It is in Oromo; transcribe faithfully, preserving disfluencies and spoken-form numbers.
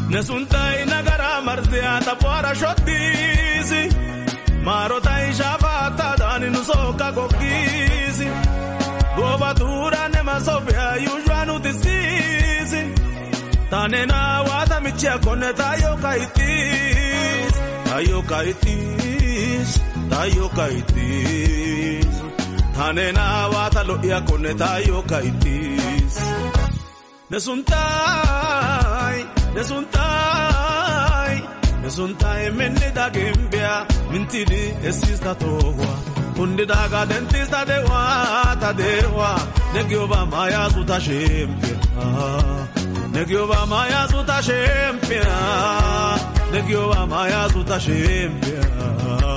Nesuntai nagara marzia tapora shotisi Marota ishafata dani nusoka kokisi Gobatura ne masofia yujwa nutisisi Tanena wata michia kone tayo kaitis Tayo kaitis Tayo kaitis Tanena wata loya kone tayo kaitis Nesuntai Nesuntai Nesuntai mende da gembia Mintidi esista towa Undi daga dentista dewa ta dewa Negyoba maya suta shempia Negyoba maya suta shempia Negyoba maya suta shempia